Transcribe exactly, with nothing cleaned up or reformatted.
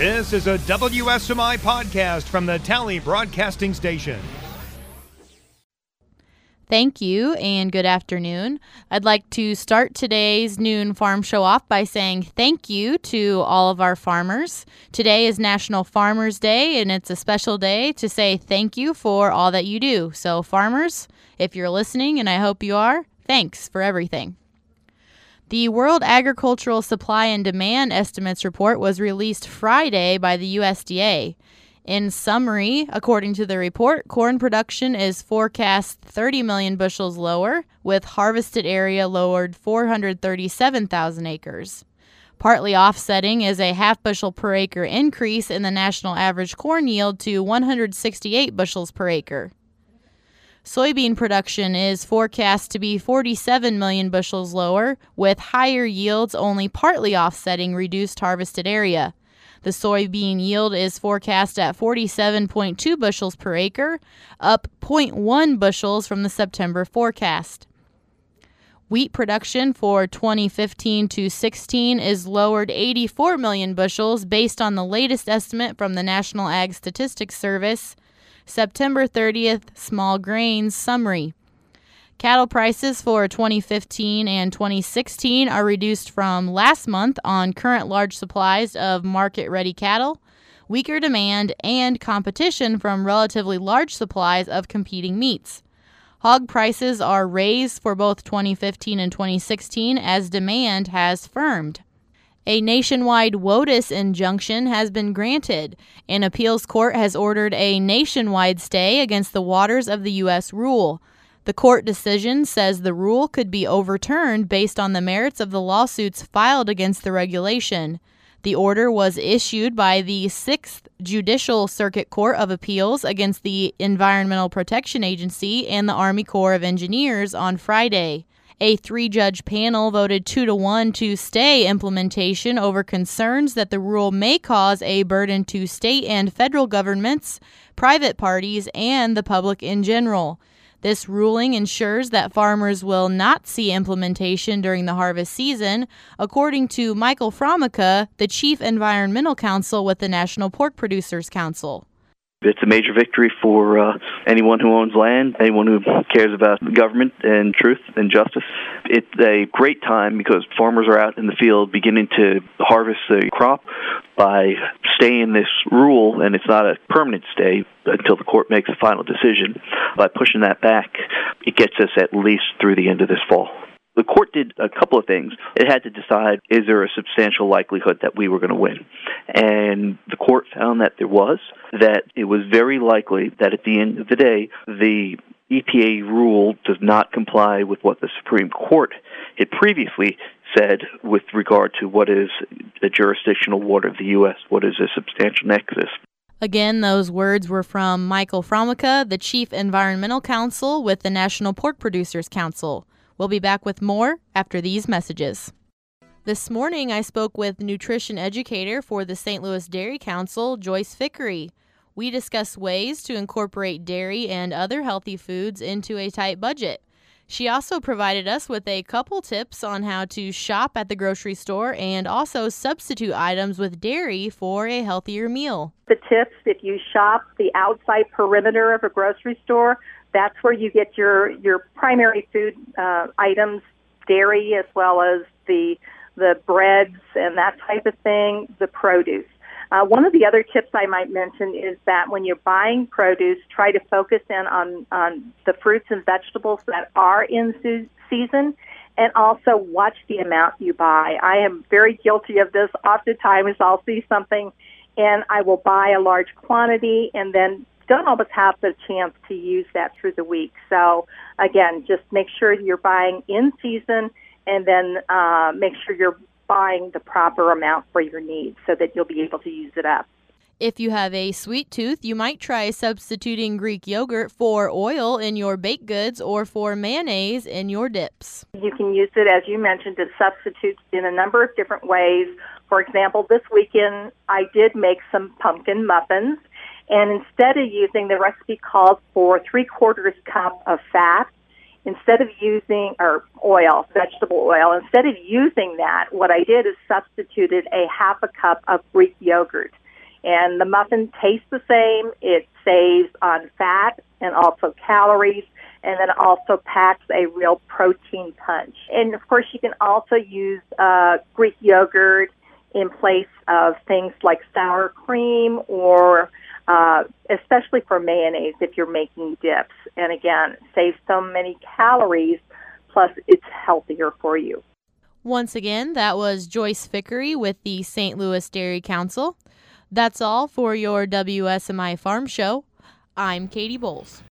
This is a W S M I podcast from the Tally Broadcasting Station. Thank you and good afternoon. I'd like to start today's noon farm show off by saying thank you to all of our farmers. Today is National Farmers Day, and it's a special day to say thank you for all that you do. So farmers, if you're listening, and I hope you are, thanks for everything. The World Agricultural Supply and Demand Estimates report was released Friday by the U S D A. In summary, according to the report, corn production is forecast thirty million bushels lower, with harvested area lowered four hundred thirty-seven thousand acres. Partly offsetting is a half bushel per acre increase in the national average corn yield to one hundred sixty-eight bushels per acre. Soybean production is forecast to be forty-seven million bushels lower, with higher yields only partly offsetting reduced harvested area. The soybean yield is forecast at forty-seven point two bushels per acre, up zero point one bushels from the September forecast. Wheat production for twenty fifteen to sixteen is lowered eighty-four million bushels based on the latest estimate from the National Ag Statistics Service, September thirtieth Small Grains Summary. Cattle prices for twenty fifteen and twenty sixteen are reduced from last month on current large supplies of market-ready cattle, weaker demand, and competition from relatively large supplies of competing meats. Hog prices are raised for both twenty fifteen and twenty sixteen as demand has firmed. A nationwide WOTUS injunction has been granted. An appeals court has ordered a nationwide stay against the waters of the U S rule. The court decision says the rule could be overturned based on the merits of the lawsuits filed against the regulation. The order was issued by the Sixth Judicial Circuit Court of Appeals against the Environmental Protection Agency and the Army Corps of Engineers on Friday. A three-judge panel voted two to one to stay implementation over concerns that the rule may cause a burden to state and federal governments, private parties, and the public in general. This ruling ensures that farmers will not see implementation during the harvest season, according to Michael Fromica, the Chief Environmental Counsel with the National Pork Producers Council. It's a major victory for uh, anyone who owns land, anyone who cares about government and truth and justice. It's a great time because farmers are out in the field beginning to harvest the crop by staying this rule, and it's not a permanent stay until the court makes a final decision. By pushing that back, it gets us at least through the end of this fall. The court did a couple of things. It had to decide, is there a substantial likelihood that we were going to win? And the court found that there was, that it was very likely that at the end of the day, the E P A rule does not comply with what the Supreme Court had previously said with regard to what is a jurisdictional water of the U S, what is a substantial nexus. Again, those words were from Michael Fromica, the Chief Environmental Counsel with the National Pork Producers Council. We'll be back with more after these messages. This morning, I spoke with nutrition educator for the Saint Louis Dairy Council, Joyce Fickery. We discussed ways to incorporate dairy and other healthy foods into a tight budget. She also provided us with a couple tips on how to shop at the grocery store and also substitute items with dairy for a healthier meal. The tips, if you shop the outside perimeter of a grocery store, that's where you get your, your primary food uh, items, dairy as well as the the breads and that type of thing, the produce. Uh, one of the other tips I might mention is that when you're buying produce, try to focus in on, on the fruits and vegetables that are in se- season, and also watch the amount you buy. I am very guilty of this. Oftentimes I'll see something and I will buy a large quantity and then don't always have the chance to use that through the week. So again, just make sure you're buying in season and then uh, make sure you're buying the proper amount for your needs so that you'll be able to use it up. If you have a sweet tooth, you might try substituting Greek yogurt for oil in your baked goods or for mayonnaise in your dips. You can use it, as you mentioned, to substitute in a number of different ways. For example, this weekend I did make some pumpkin muffins, and instead of using, the recipe calls for three-quarters cup of fat, instead of using, or oil, vegetable oil, instead of using that, what I did is substituted a half a cup of Greek yogurt. And the muffin tastes the same. It saves on fat and also calories, and then also packs a real protein punch. And, of course, you can also use uh, Greek yogurt in place of things like sour cream or uh, especially for mayonnaise if you're making dips. And, again, saves so many calories, plus it's healthier for you. Once again, that was Joyce Vickery with the Saint Louis Dairy Council. That's all for your W S M I Farm Show. I'm Katie Bowles.